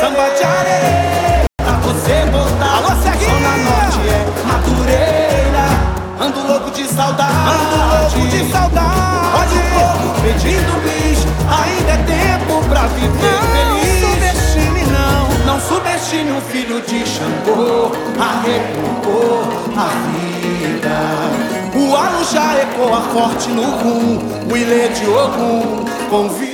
Samba de areia pra você voltar. Alô, Ceguinha! Zona Norte é Madureira. Ando louco de saudade. Olha o povo pedindo bis. Ainda é tempo pra viver feliz. Não subestime um filho de Xangô a recompor a vida. O Alu já ecoa forte no rum. O Ilê de Ogum convida.